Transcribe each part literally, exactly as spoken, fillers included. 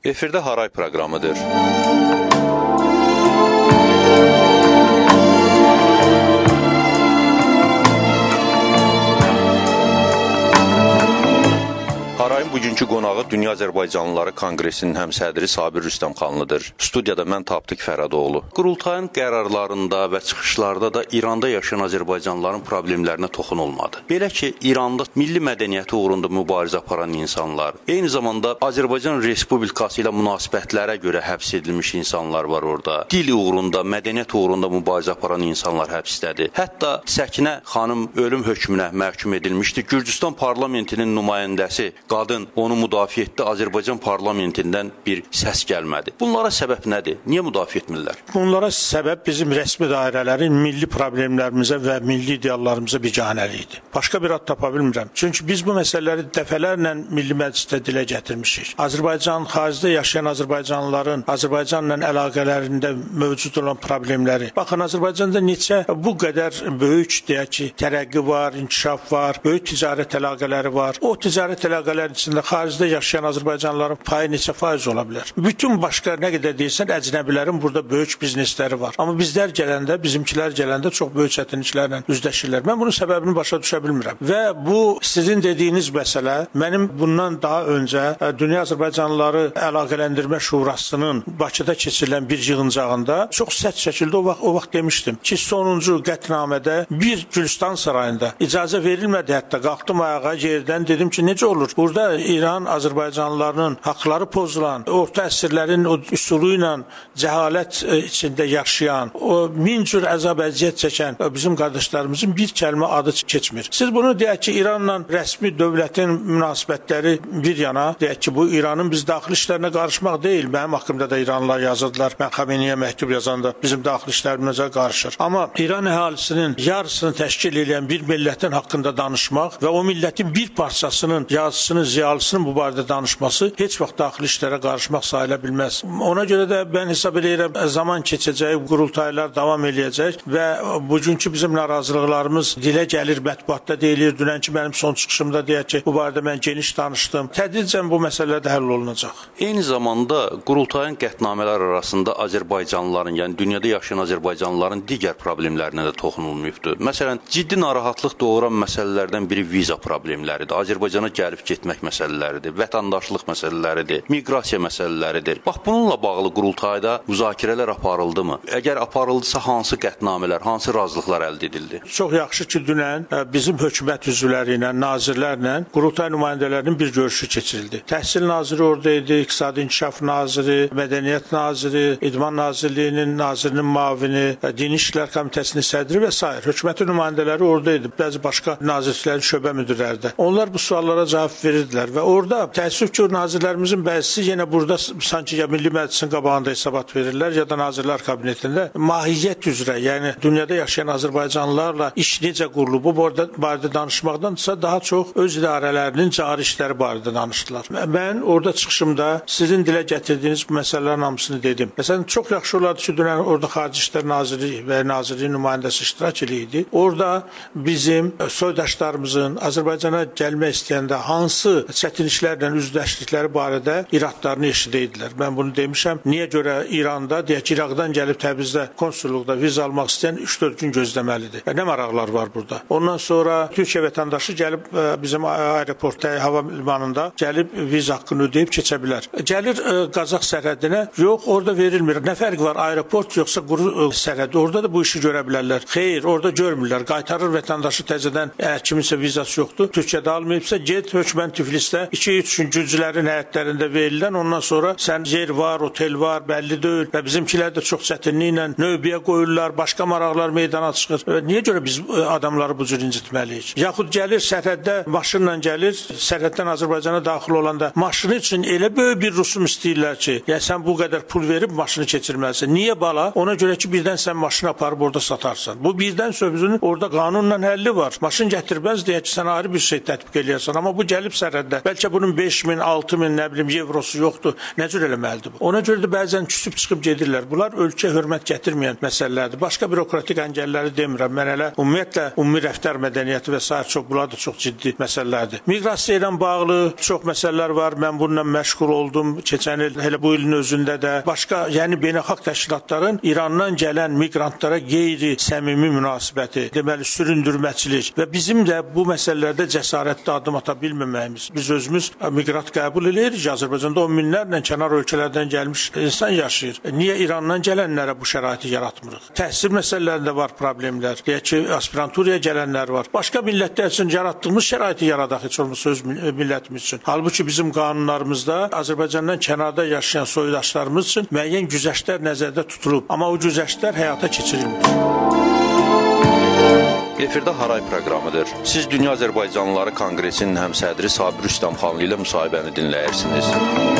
Efirdə Haray proqramıdır. Harayın bugünkü qonağı Dünya Azərbaycanlıları Konqresinin həmsədri Sabir Rüstəmxanlıdır. Studiyada mən Tapdıq Fərədoğlu. Qurultayın qərarlarında və çıxışlarda da İranda yaşayan Azərbaycanlıların problemlərinə toxunulmadı. Belə ki, İranda milli mədəniyyəti uğrunda mübarizə aparan insanlar, eyni zamanda Azərbaycan Respublikası ilə münasibətlərə görə həbs edilmiş insanlar var orada. Dil uğrunda, mədəniyyət uğrunda mübarizə aparan insanlar həbsdədir. Hətta Səkinə xanım ölüm hökmünə məhkum edilmişdi. Gürcüstan parlamentinin nümayəndəsi qadın onu müdafiə etdi, Azərbaycan parlamentindən bir səs gəlmədi. Bunlara səbəb nədir? Niyə müdafiə etmirlər? Bunlara səbəb bizim rəsmi dairələrin milli problemlərimizə və milli ideallarımıza biganəliyidir. Başqa bir ad tapa bilmirəm. Çünki biz bu məsələləri dəfələrlə milli məclisdə dilə gətirmişik. Azərbaycan, xaricdə yaşayan Azərbaycanlıların Azərbaycanla əlaqələrində mövcud olan problemləri. Baxın, Azərbaycanda neçə bu qədər böyük, deyək ki, tərəqqi var, inkişaf var, böyük ticarət əlaqələri var. O ticarət əlaqələri içində xaricdə yaşayan Azərbaycanlıların payı neçə faiz ola bilər? Bütün başqa nə qədər deyirsən, əcnəbilərin burada böyük biznesləri var. Amma bizlər gələndə, bizimkilər gələndə çox böyük çətinliklərlə üzləşirlər. Mən bunun səbəbini başa düşə bilmirəm. Və bu sizin dediyiniz məsələ mənim bundan daha öncə Dünya Azərbaycanlıları Əlaqələndirmə Şurasının Bakıda keçirilən bir yığıncağında çox sərt şəkildə o vaxt, o vaxt demişdim ki, sonuncu qətnamədə bir Gülüstan sarayında icazə verilmədi. Hətta qalxdım ayağa yerdən, dedim ki, necə olur? Burada İran Azərbaycanlılarının haqları pozulan, orta əsrlərin o üsulu ilə cəhalət içində yaşayan, o min cür əzab əziyyət çəkən bizim qardaşlarımızın bir kəlmə adı keçmir. Siz bunu deyək ki, İranla rəsmi dövlətin münasibətləri bir yana, deyək ki, bu İranın biz daxili işlərinə qarışmaq deyil. Mənim haqqımda da İranlılar yazırdılar. Mən Xameyniyə məktub yazanda bizim daxili işlərimizə qarışır. Amma İran əhalisinin yarısını təşkil edən bir millətin haqqında danışmaq və o millətin bir parçasının yazısının, ziyalısının bu barədə danışması heç vaxt daxili işlərə qarışmaq sayıla bilməz. Ona görə də mən hesab edirəm, zaman keçəcək, qurultaylar davam eləyəcək və bugünkü bizim narazılıqlarımız dilə gəlir, mətbuatda deyilir. Dünənki mənim son çıxışımda deyək ki, bu barədə mən geniş danışdım. Tədricən bu məsələlər də həll olunacaq. Eyni zamanda qurultayın qətnamələr arasında Azərbaycanlıların, yəni dünyada yaşayan Azərbaycanlıların digər problemlərinə də toxunulmayıbdır. Məsələn, ciddi narahatlıq doğuran məsələlərdən biri viza problemləridir. Azərbaycana gəlib getmək məsələləridir, vətəndaşlıq məsələləridir, miqrasiya məsələləridir. Bax, bununla bağlı qurultayda müzakirələr aparıldımı? Əgər aparıldısa, hansı qətnamələr, hansı razılıqlar əldə edildi? Çox yaxşı ki, dünən bizim hökumət üzvləri ilə, nazirlərlə qurultay nümayəndələrinin bir görüşü keçirildi. Təhsil naziri oradaydı, İqtisadi İnkişaf naziri, Mədəniyyət naziri, İdman Nazirliyinin nazirinin mavini, Dini İşlər Komitəsinin sədri və s. Hökumətin nümayəndələri oradaydı. Bəzi başqa nazirliklərin şöbə müdirləri də. Onlar bu suallara cavab verirdilər və orada təəssüf ki, nazirlərimizin bəzisi yenə burada sanki ya Milli Məclisin qabağında hesabat verirlər, ya da Nazirlər Kabinetində mahiyyət üzrə, yəni dünyada yaşayan Azərbaycanlılarla iş necə qurulub, bu barədə danışmaqdansa daha çox öz idarələrinin cari işləri barədə danışdılar. Mən orada çıxışımda sizin dilə gətirdiyiniz bu məsələlərin hamısını dedim. Məsələn, çox yaxşı olardı ki, dünən orada Xarici İşlər Naziri və Nazirliyin nümayəndəsi iştirak edirdi. Orada bizim soydaşlarımızın Azərbaycana gəlmək istəyəndə hansı çətinliklərlə üzləşdikləri barədə iradlarını eşidirdilər. Mən bunu demişəm. Niyə görə İranda, deyək ki, İraqdan gəlib Təbrizdə konsulluqda viza almaq istəyən üç dörd gün gözləməlidir? Nə maraqlar var burada? Ondan sonra Türkiyə vətəndaşı gəlib bizim aeroportda, hava limanında gəlib viza haqqını ödəyib keçə bilər. Gəlir Qazax sərhədinə, yox, orada verilmir. Nə fərq var? Aeroport yoxsa quru sərhəd? Orada da bu işi görə bilərlər. Xeyr, orada görmürlər. Qaytarır vətəndaşı təzədən, əgər kiminsə vizası yoxdur, Türkiyədə almayıbsa, get hökumət Tiflisdə iki üç gün gürcülərin həyətlərində verilən, ondan sonra sən yer var, otel var, bəlli deyil və bizimkilər də çox çətinliklə növbəyə qoyurlar, başqa maraqlar meydana çıxır. Niyə görə biz adamları bu cür incitməliyik? Yaxud gəlir sərhəddə, maşınla gəlir, sərhəddən Azərbaycana daxil olanda maşını üçün elə böyük bir rüsum istəyirlər ki, yəni sən bu qədər pul verib maşını keçirməlisən. Niyə bala? Ona görə ki, birdən sən maşını aparıb orada satarsan. Bu birdən sözünün orada qanunla həlli var. Maşın gətirməz deyə ki, sən ayrı bir şey tətbiq eləyərsən, amma bu gəlib sərhəddə Bəlkə bunun beş min, altı min, nə bilim, evrosu yoxdur. Nə cür eləməlidir bu? Ona görə də bəzən küsüb çıxıb gedirlər. Bunlar ölkə hörmət gətirməyən məsələlərdir. Başqa bürokratik əngəlləri demirəm. Mən elə ümumiyyətlə ümumi rəftar mədəniyyəti və sair çox, bunlar da çox ciddi məsələlərdir. Miqrasiya ilə bağlı çox məsələlər var. Mən bununla məşğul oldum. Keçən il, elə bu ilin özündə də başqa, yəni beynəlxalq təşkilatların İrandan gələn miqrantlara qeyri səmimi münasibəti, deməli süründürməçilik və bizim də bu məsələlərdə cəsarətli addım ata bilməməyimiz. Biz özümüz miqrant qəbul edirik. Azərbaycanda on minlərlə kənar ölkələrdən gəlmiş insan yaşayır. Niyə İrandan gələnlərə bu şəraiti yaratmırıq? Təhsil məsələlərində var problemlər. Deyək ki, aspiranturaya gələnlər var. Başqa millətlər üçün yaratdığımız şəraiti yaradaq heç olmasa öz millətimiz üçün. Halbuki bizim qanunlarımızda Azərbaycandan kənarda yaşayan soydaşlarımız üçün müəyyən güzəştlər nəzərdə tutulub. Amma o güzəştlər həyata keçirilmir. Efirdə Haray proqramıdır. Siz Dünya Azərbaycanlıları Konqresinin həmsədri Sabir Rüstəmxanlı ilə müsahibəni dinləyirsiniz.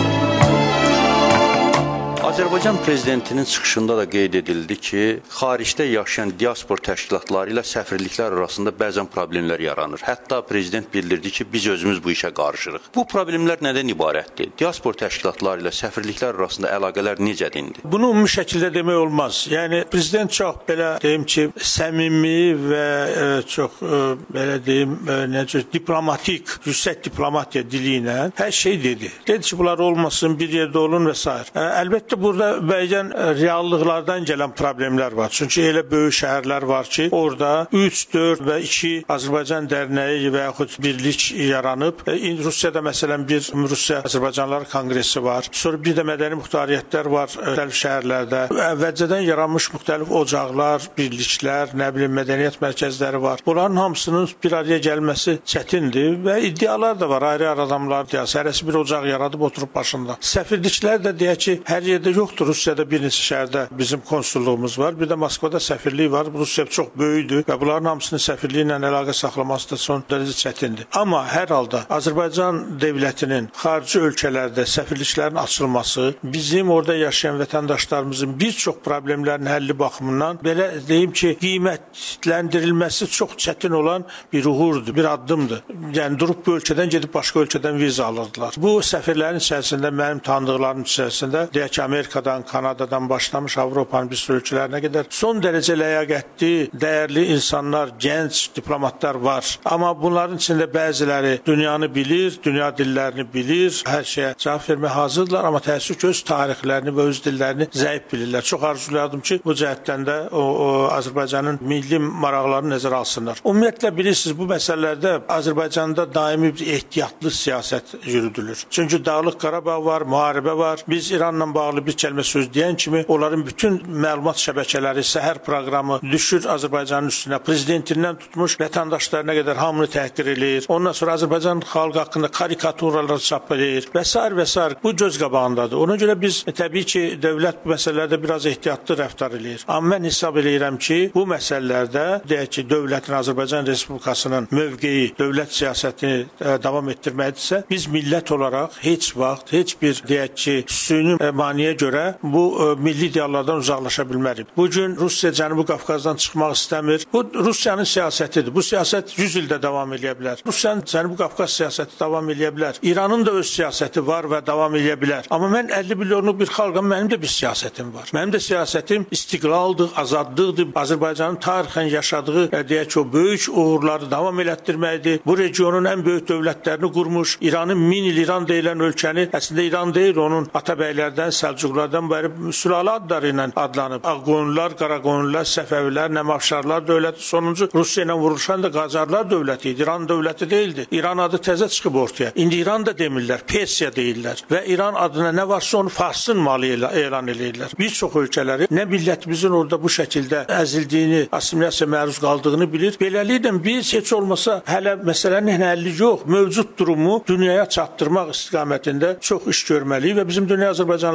Azərbaycan prezidentinin çıxışında da qeyd edildi ki, xaricdə yaşayan diaspor təşkilatları ilə səfirliklər arasında bəzən problemlər yaranır. Hətta prezident bildirdi ki, biz özümüz bu işə qarışırıq. Bu problemlər nədən ibarətdir? Diaspor təşkilatları ilə səfirliklər arasında əlaqələr necədindir? Bunu ümumi şəkildə demək olmaz. Yəni prezident çox belə deyim ki, səmimi və e, çox e, belə deyim, e, necə diplomatik, yüksək diplomatiya dili ilə hər şey dedi. Dedi ki, bunlar olmasın, bir yerdə olun və s. E, əlbəttə burada bəzən reallıqlardan gələn problemlər var. Çünki elə böyük şəhərlər var ki, orada üç, dörd və iki Azərbaycan dərnəyi və yaxud birlik yaranıb. E, Rusiyada məsələn bir Rusiya Azərbaycanlılar Konqresi var. Sonra bir də mədəni muxtariyyətlər var müxtəlif şəhərlərdə. Əvvəlcədən yaranmış müxtəlif ocaqlar, birliklər, nə bilim mədəniyyət mərkəzləri var. Bunların hamısının bir araya gəlməsi çətindir və iddialar da var. Ayrı-ayrı adamlar iddiası. Hərəsi bir ocaq yaradıb oturub başında. Səfirliklər də deyək ki, hər yerdə yoxdur. Rusiyada bir neçə şəhərdə bizim konsulluğumuz var. Bir də Moskvada səfirlik var. Rusiya çox böyükdür və bunların hamısının səfirliyi ilə əlaqə saxlaması da son dərəcə çətindir. Amma hər halda Azərbaycan dövlətinin xarici ölkələrdə səfirliklərin açılması bizim orada yaşayan vətəndaşlarımızın bir çox problemlərin həlli baxımından belə deyim ki, qiymətləndirilməsi çox çətin olan bir uğurdur, bir addımdır. Yəni durub bu ölkədən gedib başqa ölkədən viza alırdılar. Bu səfirlərin içərisində mənim tanıdıqlarım içərisində deyək ki, Amerikadan, Kanadadan başlamış Avropanın bir sürü ölkələrinə qədər son dərəcə ləyaqətli, dəyərli insanlar, gənc diplomatlar var. Amma bunların içində bəziləri dünyanı bilir, dünya dillərini bilir, hər şeyə cavab verməyə hazırdılar, amma təəssüf ki, öz tarixlərini və öz dillərini zəif bilirlər. Çox arzulayardım ki, bu cəhətdən də o, o Azərbaycanın milli maraqlarını nəzərə alsınlar. Ümumiyyətlə bilirsiniz, bu məsələlərdə Azərbaycanda daimi bir ehtiyatlı siyasət yürüdülür. Çünki Dağlıq Qarabağ var, müharibə var. Biz İranla bağlı bir kəlmə söz deyən kimi onların bütün məlumat şəbəkələri, səhər proqramı düşür Azərbaycanın üstünə. Prezidentindən tutmuş vətəndaşlarına qədər hamını təhqir eləyir. Ondan sonra Azərbaycan xalqı haqqında karikaturalar çap eləyir və s. və s. Bu göz qabağındadır. Ona görə biz e, təbii ki, dövlət bu məsələlərdə biraz ehtiyatlı rəftar eləyir. Amma mən hesab eləyirəm ki, bu məsələlərdə deyək ki, dövlətin Azərbaycan Respublikasının mövqeyi, dövlət siyasətini e, davam etdirməlidirsə, biz millət olaraq heç vaxt, heç bir deyək ki, süni e, maniyə görə bu e, milli ideallardan uzaqlaşa bilmərik. Bugün Rusiya Cənubi Qafqazdan çıxmaq istəmir. Bu Rusiyanın siyasətidir. Bu siyasət yüz ildə davam edə bilər. Rusiyanın Cənubi Qafqaz siyasəti davam edə bilər. İranın da öz siyasəti var və davam edə bilər. Amma mən əlli milyonluq bir xalqam, mənim də bir siyasətim var. Mənim də siyasətim istiqlaldır, azadlıqdır. Azərbaycanın tarixən yaşadığı e, deyək ki, o böyük uğurları davam elətdirməkdir. Bu regionun ən böyük dövlətlərini qurmuş. İranın min il İran deyilən ölkəni əslində İran deyil, onun Atabəylərdən, Səlcuqlardan bəri sülalə adları ilə adlanıb. Ağqoyunlular, Qaraqoyunlular, Səfəvilər, Nəmafşarlar dövləti, sonuncu Rusiya ilə vuruşan da Qacarlar dövləti idi. İran dövləti deyildi. İran adı təzə çıxıb ortaya. İndi İran da demirlər, Persiya deyirlər və İran adına nə varsa onu Farsın malı elan edirlər. Bir çox ölkələri nə millətimizin orada bu şəkildə əzildiyini, assimilyasiya məruz qaldığını bilir. Beləliklə biz heç olmasa hələ məsələnin həlli yox, mövcud durumu dünyaya çatdırmaq istiqamətində çox iş görməliyik və bizim Dünya Azərbaycanlıları Konqresi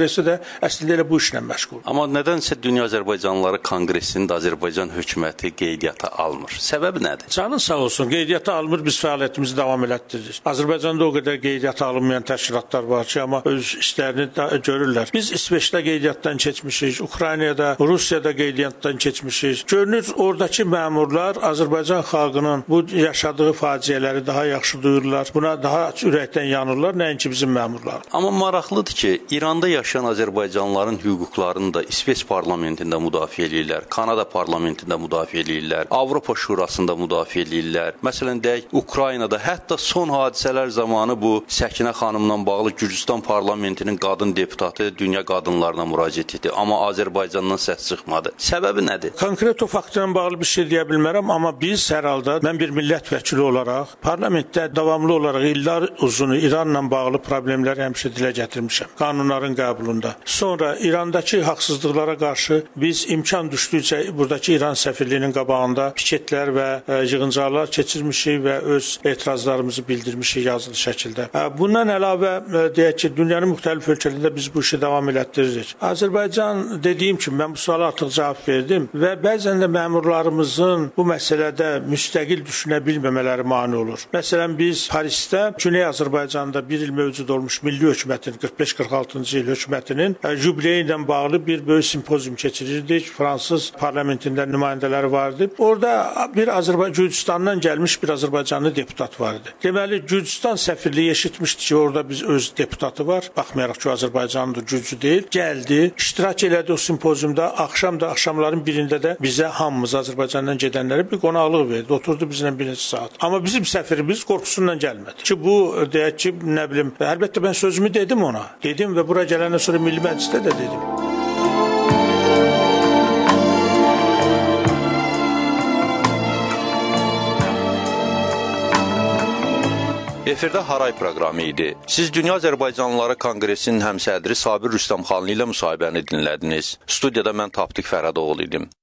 Konqresi də əslində elə bu işlə məşğul. Amma nədənsə Dünya Azərbaycanlıları Konqresində Azərbaycan hökuməti qeydiyyata almır. Səbəbi nədir? Canın sağ olsun, qeydiyyata almır, biz fəaliyyətimizi davam elətdiririk. Azərbaycanda o qədər qeydiyyata alınmayan təşkilatlar var ki, amma öz işlərini da görürlər. Biz İsveçdə qeydiyyatdan keçmişik, Ukraynada, Rusiyada qeydiyyatdan keçmişik. Görünür, oradakı məmurlar Azərbaycan xalqının bu yaşadığı faciələri daha yaxşı duyurlar, buna daha ürəkdən yanırlar, nəinki bizim məmurlar. Amma maraqlıdır ki, İranda yaşayan Azərbaycanlıların hüquqlarını da İsveç parlamentində müdafiə edirlər, Kanada parlamentində müdafiə edirlər, Avropa Şurasında müdafiə edirlər. Məsələn, deyək, Ukraynada hətta son hadisələr zamanı bu Səkinə xanımla bağlı Gürcüstan parlamentinin qadın deputatı dünya qadınlarına müraciət etdi, amma Azərbaycandan səs çıxmadı. Səbəbi nədir? Konkret o faktla bağlı bir şey deyə bilmərəm, amma biz hər halda, mən bir millət vəkili olaraq parlamentdə davamlı olaraq illər uzunu İranla bağlı problemləri həmişə dilə gətirmişəm, qanunların qəbulunda. Sonra İrandakı haqsızlıqlara qarşı biz imkan düşdükcə buradakı İran səfirliyinin qabağında piketlər və yığıncaqlar keçirmişik və öz etirazlarımızı bildirmişik yazılı şəkildə. Bundan əlavə deyək ki, dünyanın müxtəlif ölkələrində biz bu işi davam elətdiririk. Azərbaycan, dediyim kimi, mən bu suala artıq cavab verdim və bəzən də məmurlarımızın bu məsələdə müstəqil düşünə bilməmələri mane olur. Məsələn, biz Parisdə Güney Azərbaycanda bir il mövcud olmuş milli hökumətin, qırx beş qırx altıncı il hökumətinin jubileyi ilə bağlı bir böyük simpozium keçirirdik. Fransız parlamentində nümayəndələri vardı. Orada bir Azərbaycan Gürcüstandan gəlmiş bir Azərbaycanlı deputat vardı. Deməli, Gürcüstan səfirliyi eşitmişdi ki, orada biz öz deputatı var. Baxmayaraq ki, Azərbaycanlıdır, Gürcü deyil. Gəldi, iştirak elədi o simpoziumda. Axşam da, axşamların birində də bizə hamımız Azərbaycandan gedənlərə bir qonaqlıq verdi. Oturdu bizlə bir neçə saat. Amma bizim səfirimiz qorxusundan gəlmədi. Ki, bu, deyək ki, nə bilim, əlbəttə mən sözümü dedim ona. Dedim və bura gələndən sonra Milli Məclisdə də dedim. Efirdə Haray proqramı idi. Siz Dünya Azərbaycanlıları Konqresinin həmsədri Sabir Rüstəmxanlı ilə müsahibəni dinlədiniz. Studiyada mən Tapdıq Fərhadoğlu idim.